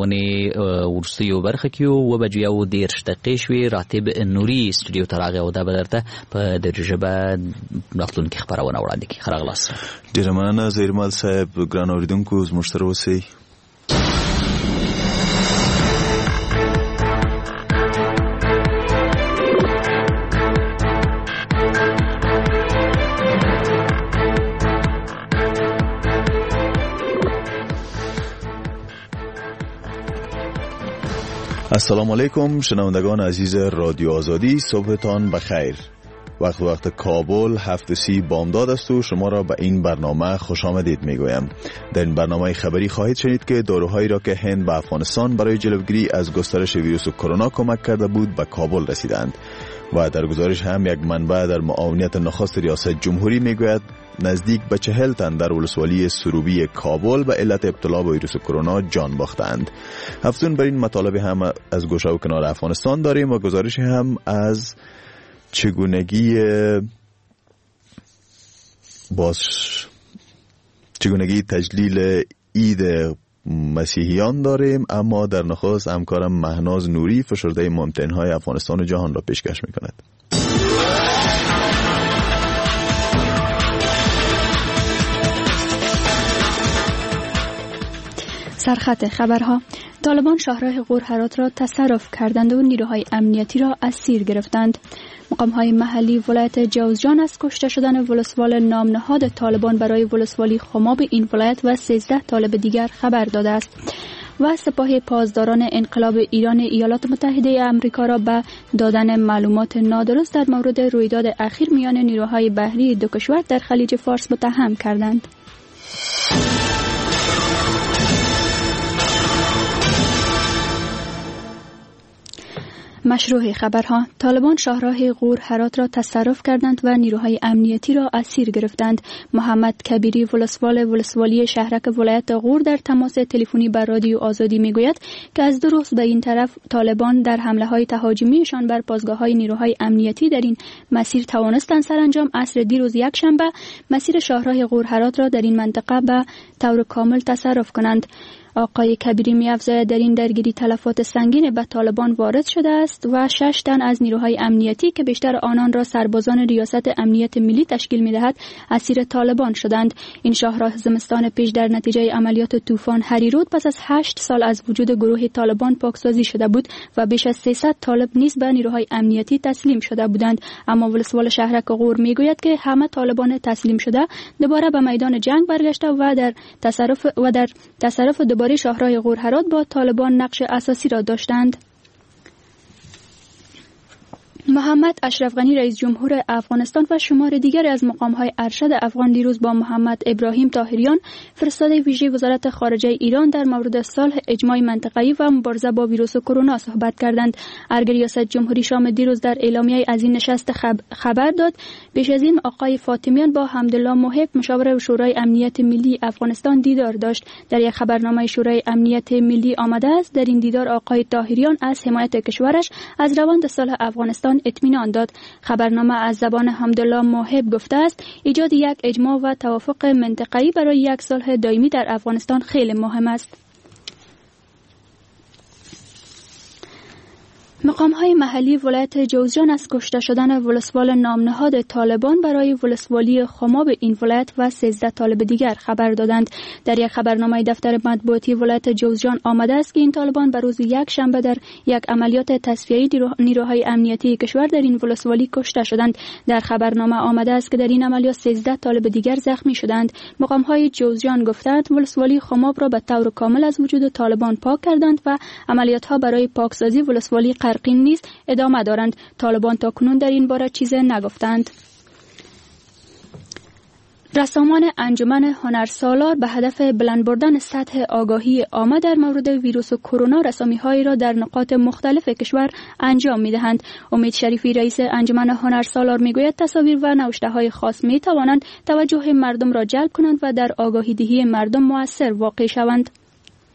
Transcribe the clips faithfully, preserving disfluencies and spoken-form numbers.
خبرونه ورستیو برخه کیو و بجیا و دیرش دقیقه راتب نوری استودیو تراغه او دا بدرته په درجه بعد راتلون کی خبرونه وړاندې کی خراغلاس ډیر مننه زیرمل صاحب ګران اوریدونکو زموږ سره اوسئ. السلام علیکم شنوندگان عزیز رادیو آزادی، صبحتان بخیر. وقت وقت کابل هفت سی بامداد است و شما را به این برنامه خوش آمدید میگویم. در این برنامه خبری خواهید شنید که داروهایی را که هند به افغانستان برای جلوگیری از گسترش ویروس کرونا کمک کرده بود به کابل رسیدند. و در گزارش هم یک منبع در معاونیت نخست ریاست جمهوری میگوید نزدیک به چهل تن در ولسوالی سروبی کابل به علت ابتلا به ویروس کرونا جان باختند. هفتون بر این مطالب هم از گوشه و کنار افغانستان داریم و گزارش هم از چگونگی باز چگونگی تجلیل عید مسیحیان داریم، اما در نخست همکارم مهناز نوری فشرده مهمترین‌های افغانستان و جهان را پیشکش می‌کند. سرخط خبرها: طالبان شهرهای غور هرات را تصرف کردند و نیروهای امنیتی را اسیر گرفتند. مقام‌های محلی ولایت جوزجان از کشته شدن ولسوال نامنهاد طالبان برای ولسوالی خماب این ولایت و سیزده طالب دیگر خبر داده است. و سپاه پاسداران انقلاب ایران ایالات متحده آمریکا را به دادن معلومات نادرست در مورد رویداد اخیر میان نیروهای بحری دو کشور در خلیج فارس متهم کردند. مشروع خبرها: طالبان شهرهای غور هرات را تصرف کردند و نیروهای امنیتی را اسیر گرفتند. محمد کبیری ولسوال ولسوالی شهرک ولایت غور در تماس تلفنی با رادیو آزادی میگوید که از دو روز به این طرف طالبان در حمله های تهاجمیشان بر پاسگاه های نیروهای امنیتی در این مسیر توانستند سرانجام عصر دیروز یک شنبه مسیر شهرهای غور هرات را در این منطقه به طور کامل تصرف کنند. آقای کبیری می‌افزاید در این درگیری تلفات سنگین به طالبان وارد شده است و شش تن از نیروهای امنیتی که بیشتر آنان را سربازان ریاست امنیت ملی تشکیل می‌دهد اسیر طالبان شدند. این شاهراه زمستان پیش در نتیجه عملیات طوفان هریرود پس از هشت سال از وجود گروه طالبان پاکسازی شده بود و بیش از سیصد طالب نیز به نیروهای امنیتی تسلیم شده بودند، اما ولسوال شهرک غور میگوید که همه طالبان تسلیم شده دوباره به میدان جنگ برگشته و در تصرف و در تصرف دوباره شهرهای غور هرات با طالبان نقش اساسی را داشتند. محمد اشرف غنی رئیس جمهور افغانستان و شمار دیگر از مقام‌های ارشد افغان دیروز با محمد ابراهیم طاهریان فرستاده ویژه وزارت خارجه ایران در مورد صلح اجماع منطقه‌ای و مبارزه با ویروس کرونا صحبت کردند. ارگ ریاست جمهوری شام دیروز در اعلامیه از این نشست خبر داد. پیش از این آقای فاطمیان با حمدالله محب مشاور شورای امنیت ملی افغانستان دیدار داشت. در یک خبرنامه شورای امنیت ملی آمده است در این دیدار آقای طاهریان از حمایت کشورش از روند صلح افغانستان اطمینان داد. خبرنامه از زبان حمدالله محب گفته است ایجاد یک اجماع و توافق منطقه‌ای برای یک صلح دائمی در افغانستان خیلی مهم است. مقام‌های محلی ولایت جوزجان از کشته شدن ولسوال نامنهاد طالبان برای ولسوالی خماب این ولایت و سیزده طالب دیگر خبر دادند. در یک خبرنامه دفتر مطبوعاتی ولایت جوزجان آمده است که این طالبان بر روز یک شنبه در یک عملیات تصفیه‌ای نیروهای امنیتی کشور در این ولسوالی کشته شدند. در خبرنامه آمده است که در این عملیات سیزده طالب دیگر زخمی شدند. مقام‌های جوزجان گفتند ولسوالی خماب را به طور کامل از وجود طالبان پاک کردند و عملیات‌ها برای پاکسازی ولسوالی قرقین نیز ادامه دارند. طالبان تا کنون در این باره چیزی نگفتند. رسامان انجمن هنرسالار به هدف بلند بردن سطح آگاهی عامه در مورد ویروس کرونا رسامی‌هایی را در نقاط مختلف کشور انجام می‌دهند. امید شریفی رئیس انجمن هنرسالار می‌گوید تصاویر و نوشته‌های خاص می‌توانند توجه مردم را جلب کنند و در آگاهی دهی مردم مؤثر واقع شوند.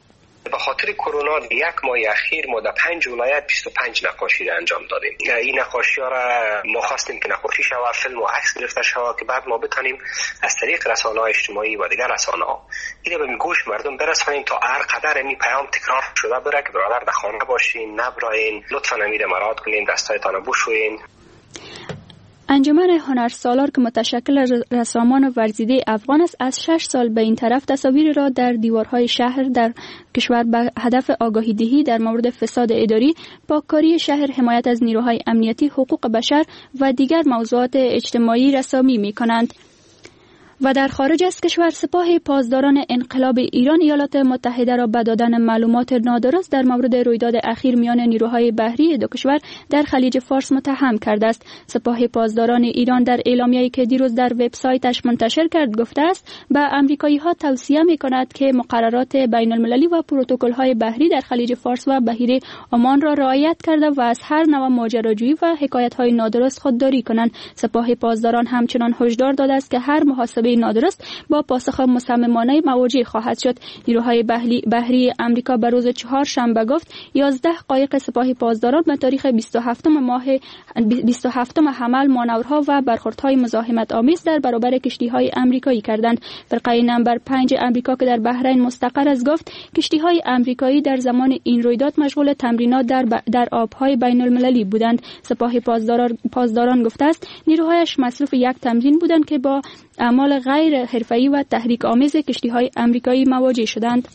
به خاطر کرونا یک ماه اخیر ما در پنج ولایت بیست و پنج نقاشی را انجام دادیم. این نقاشی ها را ما خواستیم که نقاشی شود، فیلم و عکس گرفته شود که بعد ما بتانیم از طریق رسانه‌های اجتماعی و دیگر رسانه‌ها اینو به گوش مردم برسانیم تا هر قدر این پیام تکرار شده بره که برادر در خانه باشین، نبراین، لطفاً امیر مراعات کنین، دستایتان رو بشویین. انجمن هنرسالار که متشکل از رسامان ورزیده افغان است، از شش سال به این طرف تصاویر را در دیوارهای شهر در کشور به هدف آگاهی دهی در مورد فساد اداری، پاککاری شهر، حمایت از نیروهای امنیتی، حقوق بشر و دیگر موضوعات اجتماعی رسامی می کنند. و در خارج از کشور، سپاه پاسداران انقلاب ایران ایالات متحده را به دادن معلومات نادرست در مورد رویداد اخیر میان نیروهای بحری دو کشور در خلیج فارس متهم کرده است. سپاه پاسداران ایران در اعلامیه‌ای که دیروز در وبسایتش منتشر کرد گفته است به آمریکایی‌ها توصیه می‌کند که مقررات بین‌المللی و پروتکل‌های بحری در خلیج فارس و بحیره عمان را رعایت کرده و از هر نوع ماجراجویی و حکایت‌های نادرست خودداری کنند. سپاه پاسداران همچنان هشدار داده است که هر محاسبه نادرست با پاسخ مصممانه مواجه خواهد شد. نیروهای بحری امریکا به روز چهارشنبه گفت یازده قایق سپاه پاسداران به تاریخ بیست و هفتم ماه بیست و هفتم حمل مانورها و برخوردهای مزاحمت آمیز در برابر کشتی‌های آمریکایی کردند. فرقه نمبر پنج امریکا که در بحرین مستقر است گفت کشتی‌های آمریکایی در زمان این رویداد مشغول تمرینات در ب... در آب‌های بین‌المللی بودند. سپاه پاسداران پاسداران گفته است نیروهایش مصروف یک تمرین بودند که با اعمال غیر حرفه‌ای و تحریک آمیز کشتی‌های آمریکایی مواجه شدند.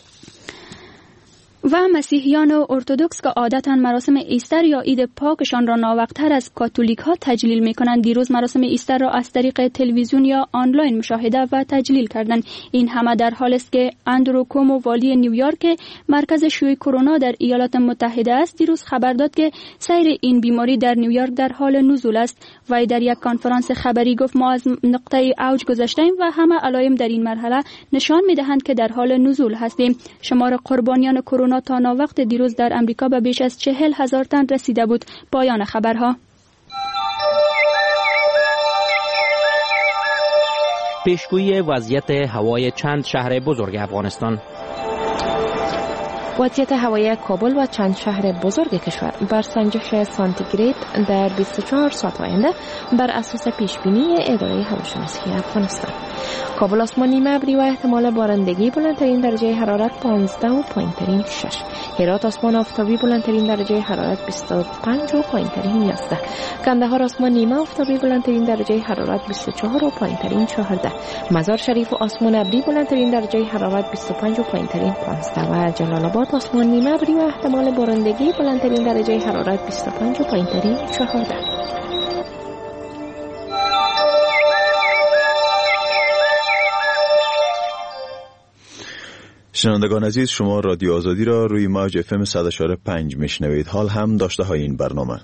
و مسیحیان ارتدوکس که عادتاً مراسم ایستر یا عید پاکشان را ناوقت‌تر از کاتولیک ها تجلیل می‌کنند، دیروز مراسم ایستر را از طریق تلویزیون یا آنلاین مشاهده و تجلیل کردند. این همه در حالی است که اندرو کومو والی نیویورک مرکز شیوع کرونا در ایالات متحده است دیروز خبر داد که سیر این بیماری در نیویورک در حال نزول است. وی در یک کنفرانس خبری گفت ما از نقطه اوج گذشته‌ایم و همه علائم در این مرحله نشان می‌دهند که در حال نزول هستیم. شمار قربانیان کرونا تا ناوقت دیروز در امریکا به بیش از چهل هزار تن رسیده بود. پایان خبرها. پیشگویی وضعیت هوای چند شهر بزرگ افغانستان. وضعیت هوایی کابل و چند شهر بزرگ کشور بر سنجش سانتیگراد در بیست و چهار ساعت آینده بر اساس پیشبینی اداره هواشناسی افغانستان. کابل آسمان نیمه ابری و احتمال بارندگی، بلندترین درجه حرارت پانزده و پایینترین شش. هرات آسمان آفتابی، بلندترین درجه حرارت بیست و پنج و پایینترین یازده. کندهار آسمان نیمه آفتابی، بلندترین درجه حرارت بیست و چهار و پایینترین چهارده. مزار شریف آسمان ابری، بلندترین درجه حرارت بیست و پنج و پایینترین پانزده و جلال آباد آسمان نیمه ابری و احتمال بارندگی، بلندترین درجه حرارت بیست و پنج و پایینترین چهارده. شنوندگان عزیز، شما رادیو آزادی را روی موج اف ام صد و چهار و پنج میشنوید. حال هم داشته های این برنامه.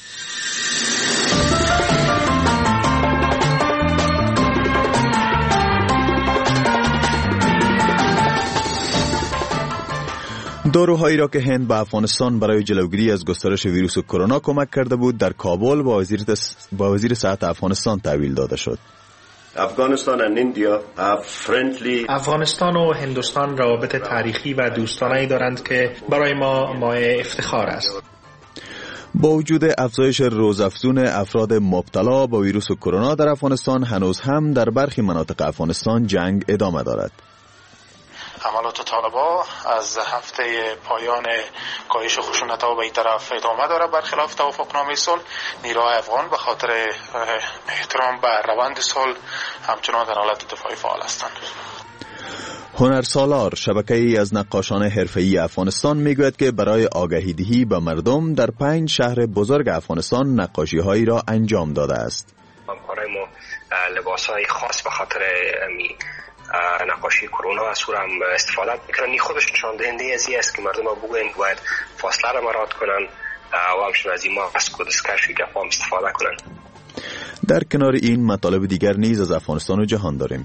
داروهایی را که هند به افغانستان برای جلوگیری از گسترش ویروس کرونا کمک کرده بود در کابل با وزیر با وزیر صحت افغانستان تحویل داده شد. افغانستان and India have friendly افغانستان و هندوستان روابط تاریخی و دوستانه‌ای دارند که برای ما مایه افتخار است. با وجود افزایش روزافزون افراد مبتلا به ویروس کرونا در افغانستان، هنوز هم در برخی مناطق افغانستان جنگ ادامه دارد. حملات طالبان از هفته پایان کاهش خشونت‌ها به این طرف ادامه دارد. برخلاف توافقنامه صلح، نیروهای افغان به خاطر احترام به روند صلح همچنان در حالت دفاعی فعال هستند. هنرسالار شبکه‌ای از نقاشان حرفه‌ای افغانستان میگوید که برای آگاهی دهی به مردم در پنج شهر بزرگ افغانستان نقاشی‌هایی را انجام داده است. همکارای ما لباس‌های خاص به خاطر می نقاشی کرونا از سور هم استفاده میکنن. این خودش نشان دهنده ازی است که مردم ها بگوین باید فاصله را مراعات کنن و همچنین از این ماسک و دستکش و گپا هم استفاده کنن. در کنار این مطالب دیگر نیز از افغانستان و جهان داریم.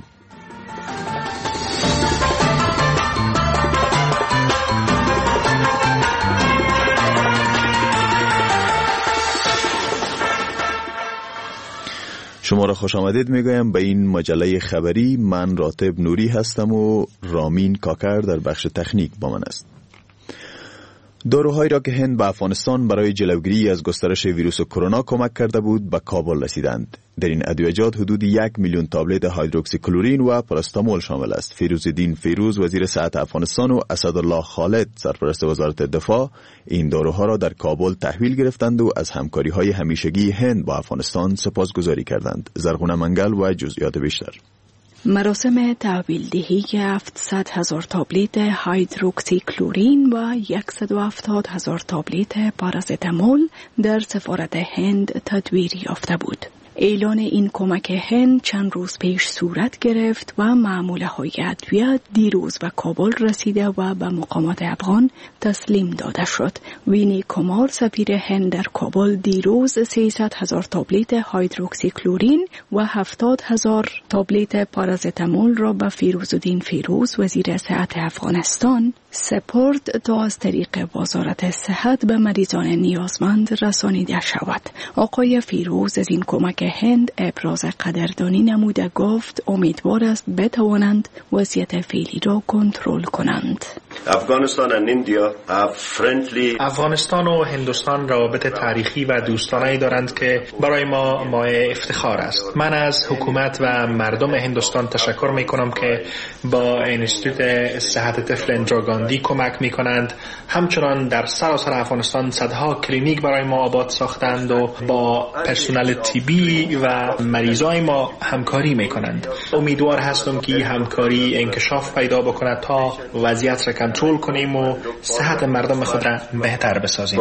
شما را خوش آمدید میگویم به این مجله خبری. من راتب نوری هستم و رامین کاکر در بخش تکنیک با من است. داروهایی را که هند به افغانستان برای جلوگیری از گسترش ویروس کرونا کمک کرده بود به کابل رسیدند. در این ادویه‌جات حدود یک میلیون تابلت هایدروکسی کلورین و پاراستامول شامل است. فیروزالدین فیروز وزیر صحت افغانستان و اسدالله خالد سرپرست وزارت دفاع این داروها را در کابل تحویل گرفتند و از همکاری‌های همیشگی هند با افغانستان سپاسگزاری کردند. زرغونه منگل و جزئیات بیشتر. مراسم تحویل دهی هفتصد هزار تابلت هایدروکسی کلورین و صد و هفتاد هزار تابلت پارازتامول در سفارت هند تدویر یافته بود. اعلان این کمک هند چند روز پیش صورت گرفت و معموله های ادویه دیروز به کابل رسیده و به مقامات افغان تسلیم داده شد. وینی کمار سفیر هند در کابل دیروز سیصد هزار تابلت هایدروکسی کلورین و هفتاد هزار تابلت پارازتامول را به فیروزالدین فیروز وزیر صحت افغانستان سپرد تا از طریق وزارت صحت به مریضان نیازمند رسانیده شود. آقای فیروز از این کمک هند ابراز قدردانی نموده گفت امیدوار است بتوانند وضعیت فعلی را کنترل کنند. افغانستان و اندیا فرندلی افغانستان و هندوستان روابط تاریخی و دوستانه‌ای دارند که برای ما مایه افتخار است. من از حکومت و مردم هندوستان تشکر می کنم که با انستیتوت صحت طفل اندرا گاندی کمک می کنند. همچنان در سراسر افغانستان صدها کلینیک برای ما آباد ساختند و با پرسنل طبی و مریضای ما همکاری می کنند. امیدوار هستم که همکاری انکشاف پیدا بکند تا وضعیت را کنترل کنیم و صحت مردم خود را بهتر بسازیم.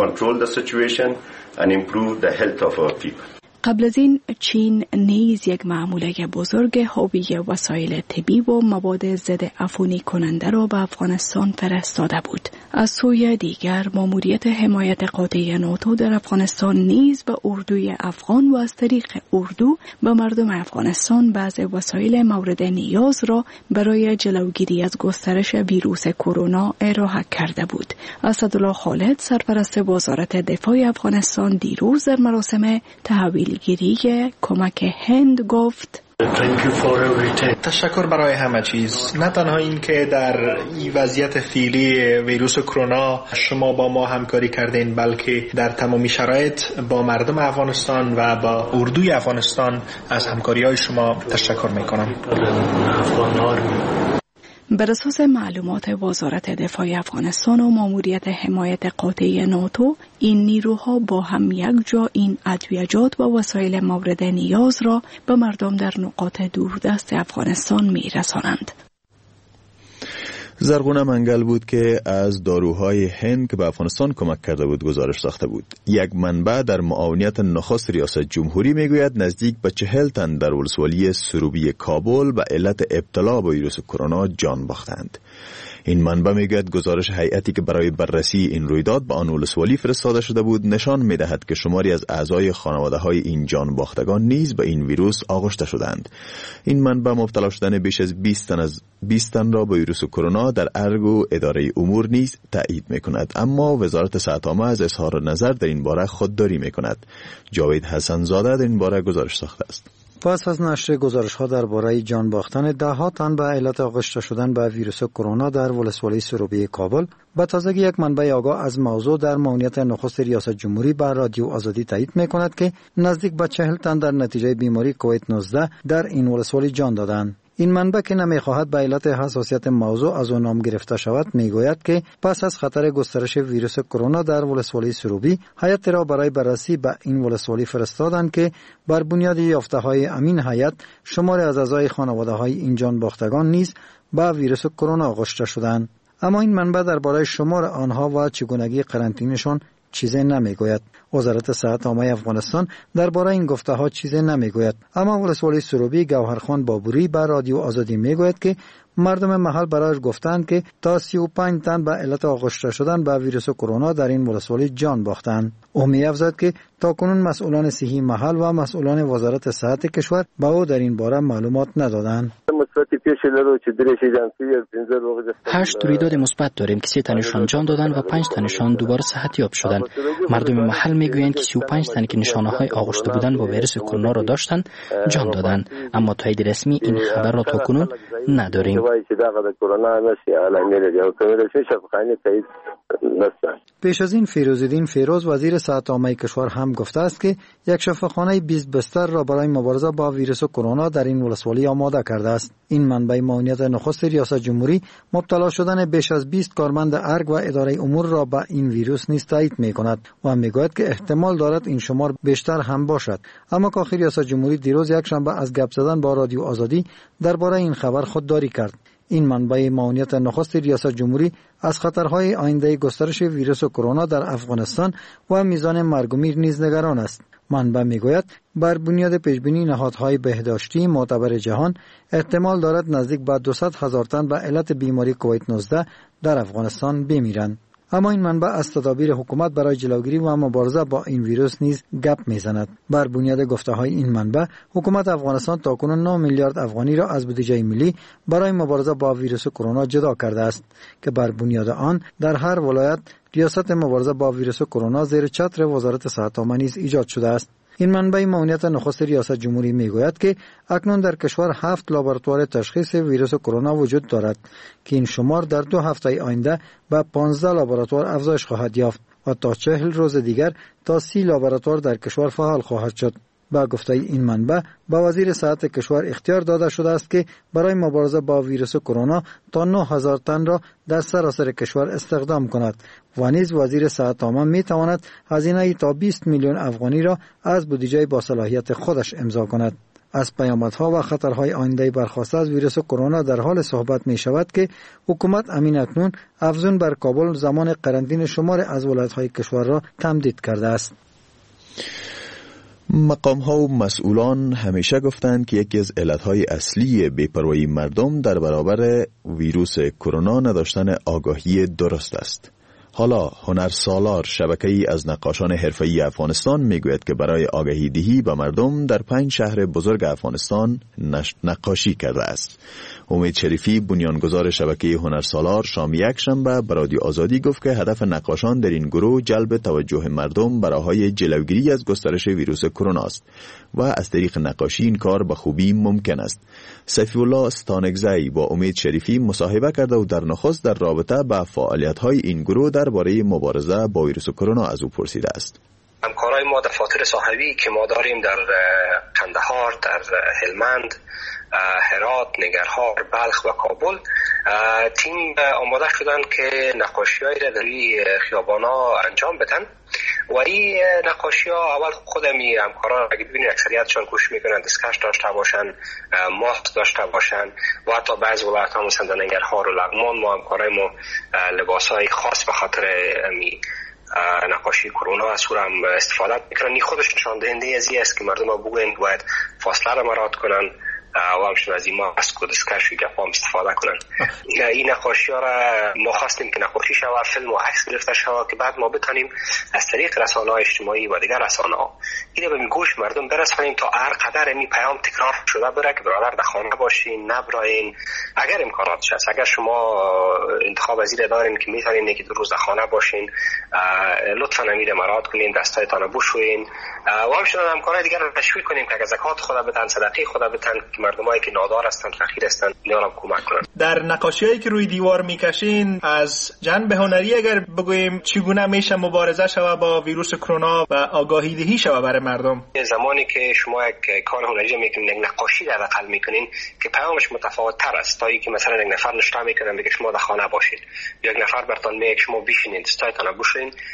قبل از این چین نیز یک معموله بزرگ حاوی وسایل طبی و مواد ضد عفونی کننده را به افغانستان فرستاده بود. از سوی دیگر ماموریت حمایت قاطع ناتو در افغانستان نیز به اردوی افغان و از طریق اردو به مردم افغانستان بعض وسایل مورد نیاز را برای جلوگیری از گسترش ویروس کرونا ارائه کرده بود. اسدالله خالد سرپرست وزارت دفاع افغانستان دیروز در مراسم تحویل گیری کمک هند گفت تشکر برای همه چیز، نه تنها این که در این وضعیت فعلی ویروس کرونا شما با ما همکاری کردین، بلکه در تمامی شرایط با مردم افغانستان و با اردوی افغانستان از همکاری های شما تشکر میکنم. بر اساس معلومات وزارت دفاع افغانستان و ماموریت حمایت قاطع ناتو، این نیروها با هم یک جا این ادویه‌جات و وسایل مورد نیاز را به مردم در نقاط دوردست افغانستان می‌رسانند. زرغونه منگل بود که از داروهای هند که به افغانستان کمک کرده بود گزارش ساخته بود. یک منبع در معاونیت نخست ریاست جمهوری میگوید نزدیک به چهل تن در ولسوالی سروبی کابل به علت ابتلا به ویروس کرونا جان باختند. این منبع میگوید گزارش هیئتی که برای بررسی این رویداد به آن ولسوالی فرستاده شده بود نشان میدهد که شماری از اعضای خانواده های این جان باختگان نیز به این ویروس آغشته شدند. این منبع مبتلا شدن بیش از بیست تن از بیست تن را به ویروس کرونا در ارگ و اداره امور نیز تایید میکند، اما وزارت صحت عامه از اظهار نظر در این باره خودداری میکند. جاوید حسن زاده در این باره گزارش ساخته است. پس از نشر گزارش‌ها درباره جان باختن ده تن به علت آغشته شدن به ویروس کرونا در ولسوالی سروبی کابل، به تازگی یک منبع آگاه از موضوع در معاونیت نخست ریاست جمهوری به رادیو آزادی تایید می‌کند که نزدیک به چهل تن در نتیجه بیماری کووید نوزده در این ولسوالی جان دادند. این منبع که نمی‌خواهد به علت حساسیت موضوع از آن نام گرفته شود میگوید که پس از خطر گسترش ویروس کرونا در ولسوالی سروبی، هیئت را برای بررسی به این ولسوالی فرستادند که بر بنیاد یافته‌های امین هیئت شماری از اعضای خانواده‌های این جان باختگان نیز به ویروس کرونا آغشته شدند. اما این منبع درباره شمار آنها و چگونگی قرنطینه‌شان چیزی نمیگوید. وزارت صحت عامه افغانستان درباره این گفته‌ها چیزی نمیگوید. اما ولسوالی سروبی گوهرخان بابوری به رادیو آزادی میگوید که مردم محل برایش گفتند که تا سی و پنج تن به علت آغشته شدن به ویروس کرونا در این ولسوالی جان باختند. او می‌افزاید که تاکنون مسئولان صحی محل و مسئولان وزارت صحت کشور به او در این باره معلومات ندادند. هشت رویداد مثبت داریم که سه تنشان جان دادن و پنج تنشان دوباره صحتیاب شدن. مردم محل میگویند که سی و پنج تن که نشانه‌های آغشته بودن با ویروس کرونا را داشتند جان دادند، اما تایید رسمی این خبر را تاکنون نداریم. پیش از این فیروزالدین فیروز وزیر صحت عامه کشور هم گفته است که یک شفاخانه بیست بستر را برای مبارزه با ویروس کرونا در این ولسوالی آماده کرده است. این منبع معاونیت نخست ریاست جمهوری مبتلا شدن بیش از بیست کارمند ارگ و اداره امور را به این ویروس نیز تایید می‌کند و میگوید که احتمال دارد این شمار بیشتر هم باشد. اما کاخ ریاست جمهوری دیروز یک شنبه از گپ زدن با رادیو آزادی درباره این خبر خودداری کرد. این منبع معاونیت نخست ریاست جمهوری از خطرهای آینده گسترش ویروس کرونا در افغانستان و میزان مرگ و میر نیز نگران است. منبع میگوید بر بنیاد پیشبینی نهادهای بهداشتی معتبر جهان احتمال دارد نزدیک به دویست هزار تن به علت بیماری کووید نوزده در افغانستان بمیرند. اما این منبع از تدابیر حکومت برای جلوگیری و مبارزه با این ویروس نیز گپ میزند. بر بنیاد گفته‌های این منبع حکومت افغانستان تاکنون نه میلیارد افغانی را از بودجه ملی برای مبارزه با ویروس کرونا جدا کرده است که بر بنیاد آن در هر ولایت ریاست مبارزه با ویروس کرونا زیر چتر وزارت صحت عامه نیز ایجاد شده است. این منبع معاونیت نخست ریاست جمهوری میگوید که اکنون در کشور هفت لابراتوار تشخیص ویروس کرونا وجود دارد که این شمار در دو هفته آینده به پانزده لابراتوار افزایش خواهد یافت و تا چهل روز دیگر تا سی لابراتوار در کشور فعال خواهد شد. با گفته این منبع با وزیر صحت کشور اختیار داده شده است که برای مبارزه با ویروس کرونا تا نه هزار تن را در سراسر کشور استخدام کند و نیز وزیر صحت عامه می تواند هزینه تا بیست میلیون افغانی را از بودجه با صلاحیت خودش امضا کند. از پیامدها و خطرهای آینده برخواسته از ویروس کرونا در حال صحبت می شود که حکومت امین اکنون افزون بر کابل زمان قرنطینه شمار از ولایت‌های کشور را تمدید کرده است. مقام ها و مسئولان همیشه گفتند که یکی از علتهای اصلی بی‌پروایی مردم در برابر ویروس کرونا نداشتن آگاهی درست است. حالا هنرسالار شبکه‌ای از نقاشان حرفه‌ای افغانستان میگوید که برای آگاهی دهی به مردم در پنج شهر بزرگ افغانستان نقاشی کرده است. امید شریفی بنیانگذار شبکه هنرسالار شام یک شنبه به رادیو آزادی گفت که هدف نقاشان در این گروه جلب توجه مردم به راه‌های جلوگیری از گسترش ویروس کرونا است و از طریق نقاشی این کار به خوبی ممکن است. سیفی الله استانگزی با امید شریفی مصاحبه کرده و در نخست در رابطه با فعالیت‌های این گروه درباره مبارزه با ویروس کرونا از او پرسیده است. همکارای ما دفاتر صاحبی که ما داریم در قندهار، در هلمند، هرات، نگرهار، بلخ و کابل تیم آماده شدن که نقاشی‌هایی را در این خیابانا انجام بدن و این نقاشی‌ها اول خودمی همکاران اگه ببینید اکثریتشون کوشش میکنن دستکش داشته باشن، ماسک داشته باشن و حتی بعضی ولایت‌ها مثل در نگرهار و لغمان ما همکارای ما لباس‌های خاص به خاطر امی نقاشی کرونا از سور هم استفاده میکنن. این خودش نشان دهنده از این است که مردم ها بگویند باید فاصله را مراعات کنن و همچنین از این ماسک و دستکش و گپ هم استفاده کنن. این نقاشی ها را ما خواستیم که نقاشی شود، فیلم و عکس گرفته شود که بعد ما بتانیم از طریق رسانه‌های اجتماعی و دیگر رسانه‌ها اینو به گوش مردم برسانیم تا هر قدر این پیام تکرار شده بره که برادر در خانه باشین، نبراین. اگر امکاناتش هست، اگر شما انتخاب وزیر دارین که میتونین یکی دو روز در خانه باشین، لطفاً امیر مراعات کنین، دستایتان رو بشوین و همچنین همکارای دیگر رو تشویق کنیم که زکات خدا بدن، صدقه خدا بدن که مردمایی که نادار هستن، فقیر هستن، اینا رو کمک کنن. در نقاشیایی که روی دیوار میکشین از جنب هنری اگر بگوییم چگونه میشه مبارزه شود با ویروس کرونا و آگاهی دهی شود برای مردم؟ زمانی که شما یک کار هنری میکنین، یک نقاشی در اقل میکنین که پیامش متفاوت تر است تا اینکه مثلا یک نفر نشته میکنن بگه شما در خانه باشید، یک نفر براتون میگه شما بشینید، دستایتان رو بشوین.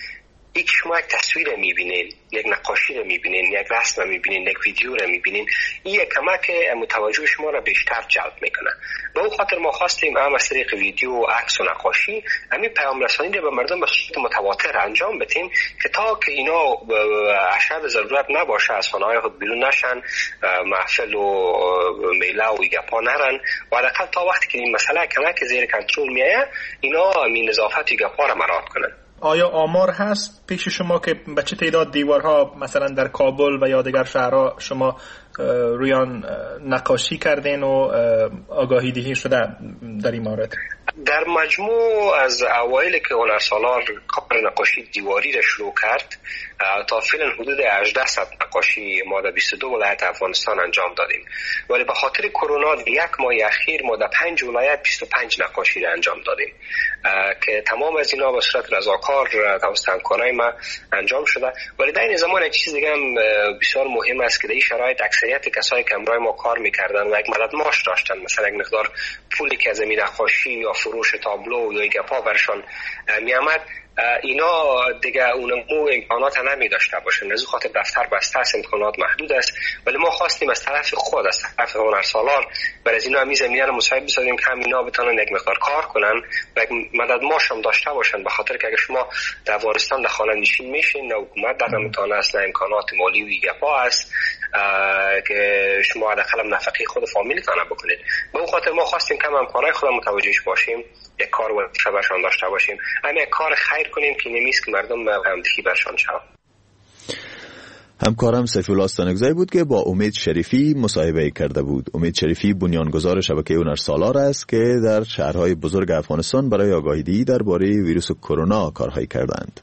یک شما یک تصویر میبینین، یک نقاشی رو میبینین، یک رسم رو میبینین، یک ویدیو رو میبینین، این یک کمک متوجه شما رو بیشتر جلب میکنه. به اون خاطر ما خواستیم هم از طریق ویدیو، عکس و نقاشی همین پیام رسانی رو به مردم به صورت متواتر انجام بدیم که تا که اینا اشد ضرورت نباشه از خانه‌های خود بیرون نشن، محفل و میله و گپا نرن و حداقل تا وقتی که این مسئله کمک زیر کنترل میایه اینا این نظافت و گپا رو مراعات کنن. آیا آمار هست پیش شما که به چه تعداد دیوارها مثلا در کابل و یا دیگر شهرها شما روی آن نقاشی کردین و آگاهی دهی شده در این مورد؟ در مجموع از اوایل که هنرسالار کار نقاشی دیواری را شروع کرد تا فعلا حدود هجده صد نقاشی ما در بیست و دو ولایت افغانستان انجام دادیم، ولی به خاطر کرونا یک ماه اخیر ما در پنج ولایت بیست و پنج نقاشی را انجام دادیم که تمام از اینا به صورت رضاکار توسط همکارای ما انجام شده. ولی در این زمان یک چیز دیگه هم بسیار مهم است که در این شرایط اکثریت کسایی که همراه ما کار میکردن و یک مدد معاش داشتن، مثلا یک مقدار پولی که از این نقاشی یا فروش تابلو یا گپا برشان میامد، اینا دیگه اونمو امکانات نمی داشته باشن. از خاطر دفتر بسته است، امکانات محدود است، ولی ما خواستیم از طرف خود از طرف هنرسالار برای از اینا میز زمینه رو مساعد بسازیم که هم اینا بتونن یک مقدار کار کنن و یک مدد معاش هم داشته باشن، به خاطر که اگه شما در افغانستان در خانه نشین میشین نه حکومت در نمیتونه است نه امکانات مالی و گپا است که شما حداقل نفقه خود فامیلتان بکنید. به اون خاطر ما خواستیم که همکارای خودمون متوجهش باشیم، یک کار وظیفه برشان داشته باشیم، همین کار خیر کنیم که نمیست که مردم همدلی برشان شود. همکارم سیفالله استانکزی بود که با امید شریفی مصاحبه کرده بود. امید شریفی بنیانگذار شبکه هنرسالار است که در شهرهای بزرگ افغانستان برای آگاهی‌دهی درباره ویروس کرونا کارهایی کردند.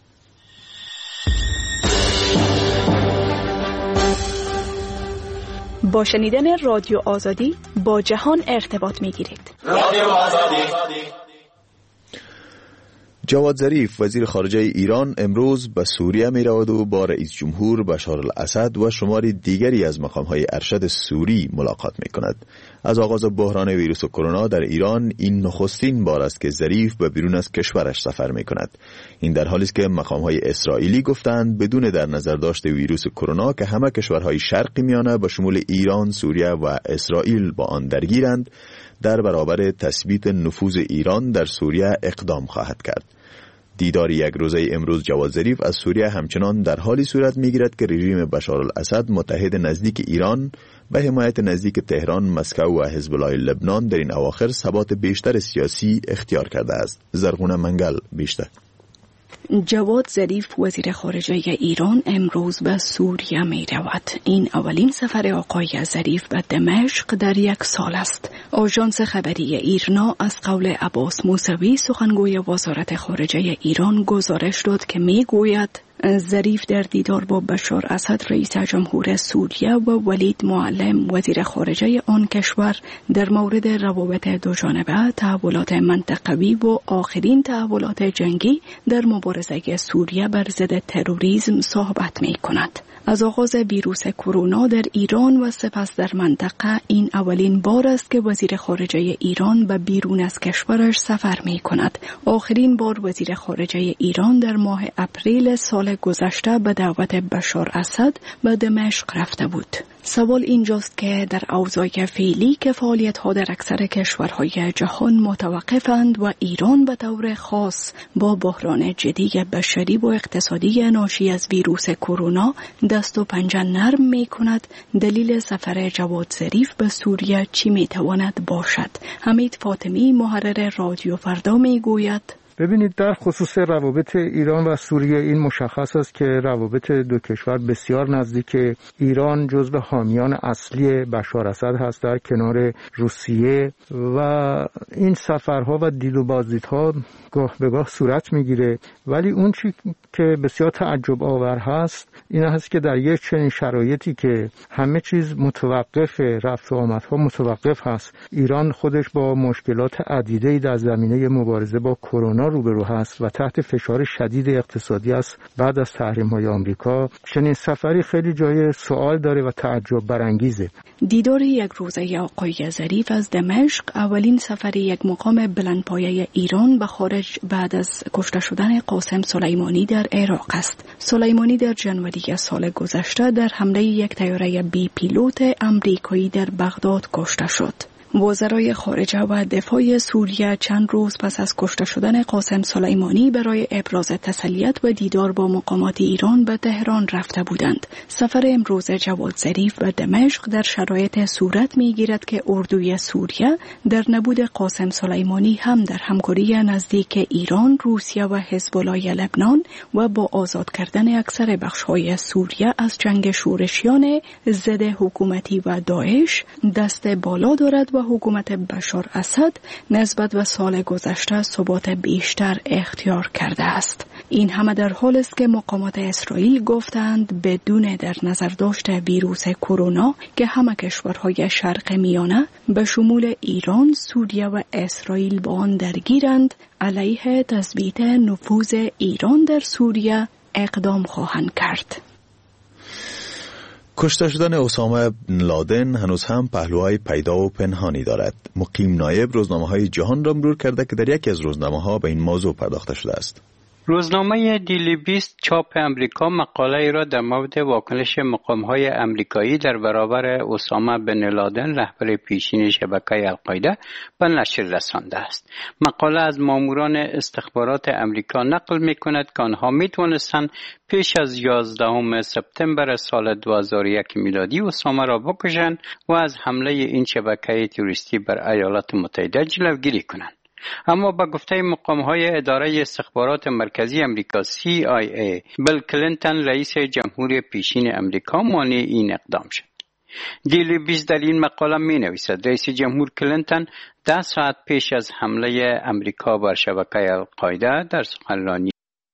با شنیدن رادیو آزادی با جهان ارتباط می‌گیرید. رادیو آزادی. جواد ظریف وزیر خارجه ایران امروز به سوریه می رود و با رئیس جمهور بشار الاسد و شماری دیگری از مقام‌های ارشد سوری ملاقات می کند. از آغاز بحران ویروس کرونا در ایران این نخستین بار است که ظریف به بیرون از کشورش سفر می کند. این در حالی است که مقام‌های اسرائیلی گفتند بدون در نظر داشت ویروس کرونا که همه کشورهای شرق میانه به شمول ایران، سوریه و اسرائیل با آن درگیرند، در برابر تثبیت نفوذ ایران در سوریه اقدام خواهد کرد. دیدار یک روزه امروز جواد ظریف از سوریه همچنان در حالی صورت می‌گیرد که رژیم بشار الاسد متحد نزدیک ایران به حمایت نزدیک تهران، مسکو و حزب الله لبنان در این اواخر ثبات بیشتر سیاسی اختیار کرده است. زرغونه منگل بیشتر. جواد ظریف وزیر خارجه ایران امروز به سوریه می رود. این اولین سفر آقای ظریف به دمشق در یک سال است. آژانس خبری ایرنا از قول عباس موسوی سخنگوی وزارت خارجه ایران گزارش داد که می گوید ظریف در دیدار با بشار اسد رئیس جمهور سوریه و ولید معلم وزیر خارجه آن کشور در مورد روابط دوجانبه، تحولات منطقوی و آخرین تحولات جنگی در مبارزه سوریه بر ضد تروریسم صحبت می کند. از آغاز ویروس کرونا در ایران و سپس در منطقه این اولین بار است که وزیر خارجه ایران به بیرون از کشورش سفر می کند. آخرین بار وزیر خارجه ایران در ماه اپریل سال گذشته به دعوت بشار اسد به دمشق رفته بود. سوال اینجاست که در اوضاع فعلی که فعالیت‌ها در اکثر کشورهای جهان متوقفند و ایران به طور خاص با بحران جدی بشری و اقتصادی ناشی از ویروس کرونا دست و پنجه نرم می‌کند، دلیل سفر جواد ظریف به سوریه چی می‌تواند باشد؟ حمید فاطمی محرر رادیو فردا می‌گوید ببینید، در خصوص روابط ایران و سوریه این مشخص است که روابط دو کشور بسیار نزدیک. ایران جزو حامیان اصلی بشار اسد هست در کنار روسیه و این سفرها و دید و بازدیدها گاه به گاه صورت میگیره، ولی اون چی که بسیار تعجب آور هست این هست که در یک چنین شرایطی که همه چیز متوقف، رفت و آمدها متوقف هست، ایران خودش با مشکلات عدیده‌ای در زمینه مبارزه با کرونا کرونا روبرو هست و تحت فشار شدید اقتصادی است بعد از تحریم‌های آمریکا، چنین سفری خیلی جای سوال داره و تعجب برانگیزه. دیدار یک روزه آقای ظریف از دمشق اولین سفر یک مقام بلندپایه ایران به خارج بعد از کشته شدن قاسم سلیمانی در عراق است. سلیمانی در ژانویه سال گذشته در حمله یک طیاره بی پیلوت آمریکایی در بغداد کشته شد. وزرای خارجه و دفاع سوریه چند روز پس از کشته شدن قاسم سلیمانی برای ابراز تسلیت و دیدار با مقامات ایران به تهران رفته بودند. سفر امروز جواد ظریف به دمشق در شرایط صورت می‌گیرد که اردوی سوریه در نبود قاسم سلیمانی هم در همکاری نزدیک ایران، روسیه و حزب الله لبنان و با آزاد کردن اکثر بخش‌های سوریه از جنگ شورشیان ضد حکومتی و داعش دست بالا دارد و حکومت بشار اسد نسبت به سال گذشته ثبات بیشتر اختیار کرده است. این همه در حال است که مقامات اسرائیل گفتند بدون در نظر داشت ویروس کرونا که همه کشورهای شرق میانه به شمول ایران، سوریه و اسرائیل با آن درگیرند، علیه تثبیت نفوذ ایران در سوریه اقدام خواهند کرد. کشته شدن اسامه بن لادن هنوز هم پهلوهای پیدا و پنهانی دارد. مقیم نایب روزنامه‌های جهان را مرور کرده که در یکی از روزنامه‌ها به این موضوع پرداخته شده است. روزنامه دیلی بیست چاپ امریکا مقاله ای را در مورد واکنش مقام‌های امریکایی در برابر اسامه بن لادن رهبر پیشین شبکه القاعده به نشر رسانده است. مقاله از ماموران استخبارات امریکا نقل می‌کند که آنها می‌توانستند پیش از یازدهم سپتامبر سال دو هزار و یک میلادی اسامه را بکشند و از حمله این شبکه تروریستی بر ایالات متحده جلوگیری کنند. اما با گفته مقام‌های اداره استخبارات مرکزی امریکا سی آی ای، بیل کلینتون رئیس جمهوری پیشین امریکا مانع این اقدام شد. دیلی بیست در این مقاله می نویسد رئیس جمهور کلینتون ده ساعت پیش از حمله امریکا بر شبکه القاعده در سخنرانی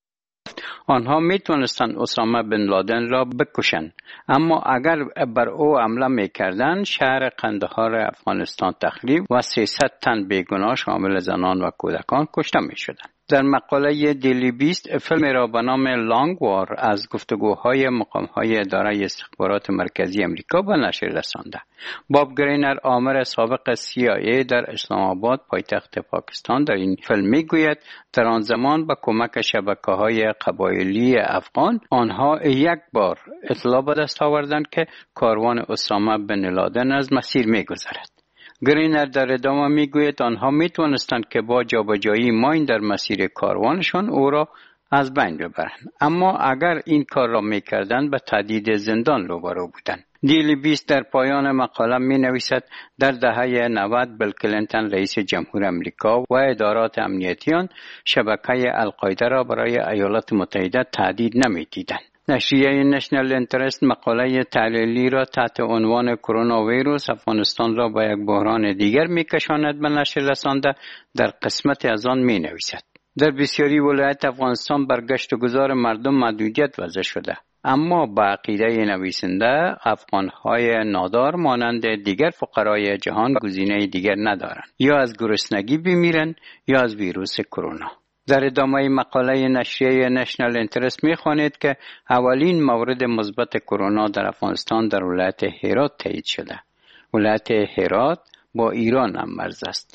آنها می توانستند اسامه بن لادن را بکشند، اما اگر بر او حمله می کردند شهر قندهار افغانستان تخریب و سیصد تن بیگناه شامل زنان و کودکان کشته می شدند. در مقاله دیلی بیست فیلمی را به نام لانگ وار از گفتگوهای مقام‌های اداره استخبارات مرکزی امریکا به نشر رسانده. باب گرینر آمر سابق سی آی ای در اسلام آباد پایتخت پاکستان در این فیلم میگوید در آن زمان با کمک شبکه‌های قبایلی افغان آنها یک بار اطلاع به دست آوردند که کاروان اسامه بن لادن از مسیر میگذرد. گرینر در ادامه میگوید آنها میتوانستند که با جابجایی ماین در مسیر کاروانشان او را از بین ببرند، اما اگر این کار را میکردند به تهدید زندان روبرو بودند. دیلی بیست در پایان مقاله می نویسد در دهه نود بیل کلینتون رئیس جمهور امریکا و ادارات امنیتی آن شبکه القاعده را برای ایالات متحده تهدید نمیدیدند. نشریه نشنل انترست مقاله تحلیلی را تحت عنوان کرونا ویروس افغانستان را به یک بحران دیگر میکشاند به نشر رسانده در قسمت از آن می نویسد. در بسیاری ولایت افغانستان برگشت و گذار مردم محدودیت وضع شده، اما با عقیده نویسنده افغانهای نادار مانند دیگر فقرای جهان گزینه دیگر ندارند، یا از گرسنگی بمیرند یا از ویروس کرونا. در ادامه مقاله نشریه نشنل انترست می‌خوانید که اولین مورد مثبت کرونا در افغانستان در ولایت هرات تایید شده. ولایت هرات با ایران هم مرز است.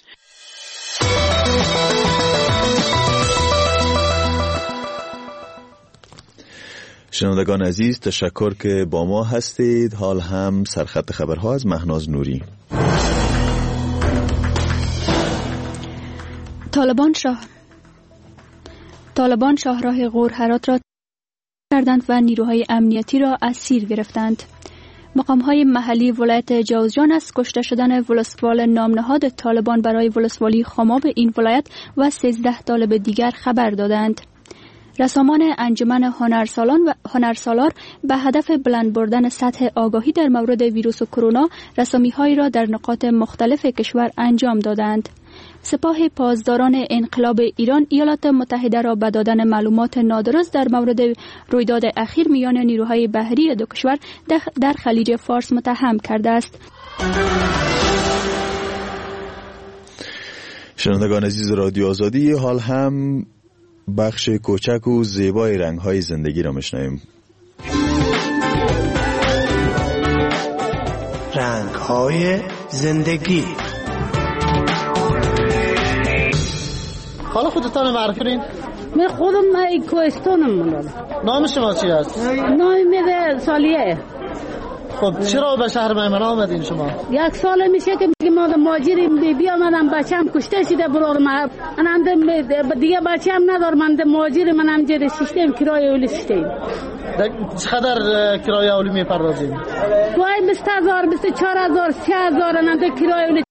شنوندگان عزیز، تشکر که با ما هستید. حال هم سرخط خبرها از مهناز نوری. طالبان شاه طالبان شاهراه غور هرات را کردند و نیروهای امنیتی را اسیر گرفتند. مقام‌های محلی ولایت جوزجان از کشته شدن ولسوال نامنهاد طالبان برای ولسوالی خماب این ولایت و سیزده طالب دیگر خبر دادند. رسامان انجمن هنرسالان و هنرسالار به هدف بلند بردن سطح آگاهی در مورد ویروس کرونا رسامی‌هایی را در نقاط مختلف کشور انجام دادند. سپاه پاسداران انقلاب ایران ایالات متحده را به دادن معلومات نادرست در مورد رویداد اخیر میان نیروهای بحری دو کشور در خلیج فارس متهم کرده است. شنوندگان عزیز رادیو آزادی، حال هم بخش کوچک و زیبای رنگ‌های زندگی را میشنویم. رنگ‌های زندگی. حالا خودتان معرفی کنین. من خودم من کوهستانم. من نام شما چی است؟ نام من سالیه. خب چرا به شهر میمنه آمدین شما؟ یک سال میشه که میگم ما مهاجریم بی بی آمدم، بچه‌م کشته شده برام. منم دیگه بچه‌م ندارم، من مهاجر منم جد سیستم کرایه اولی سیستم. چقدر کرایه اولی میپردازین؟ وای بیست هزار، بیست و چهار هزار، سی هزار ننده کرایه اولی.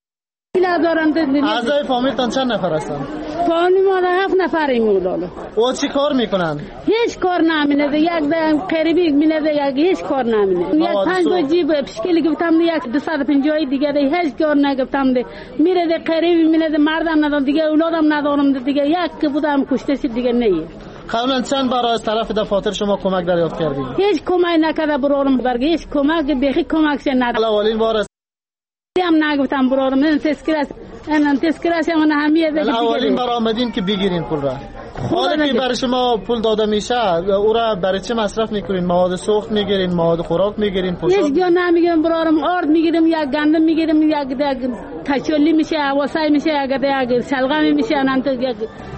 اعضای فامیلتان چند نفر هستن؟ فامیل ما هفت نفریم اولالا. او چی کار میکنن؟ هیچ کار نمینه، یک دم قریبی مینه، یک هیچ کار نمینه. یک پنج تا جیب پشکلی گفتم، یک دویست و پنجاه دیگه هیچ کار نگفتم. میره ده قریبی مینه، مردم ندارم دیگه، اولادم ندارم دیگه، یک که بودم کشته شد دیگه نه. قبلا چند بار از طرف دفاتر شما کمک دریافت کردید؟ هیچ کمک نکرده برام، برگه هیچ کمک بیخی کمکش نداد. اولین بار هم نگفتم برام، من تذکرش من تذکرش من همیه دیگه. اولین بار آمدین که بگیرین پول را. حالا که برای شما پول داده میشه، او را برای چه مصرف میکنین؟ مواد سوخت میگیرین، مواد خوراک میگیرین، پوشاک؟ هیچ جا نمیگیرم برام، آرد میگیرم، یک گندم میگیرم، یک تچولی میشه، واسای میشه، اگر یک شلغم میشه، انت یک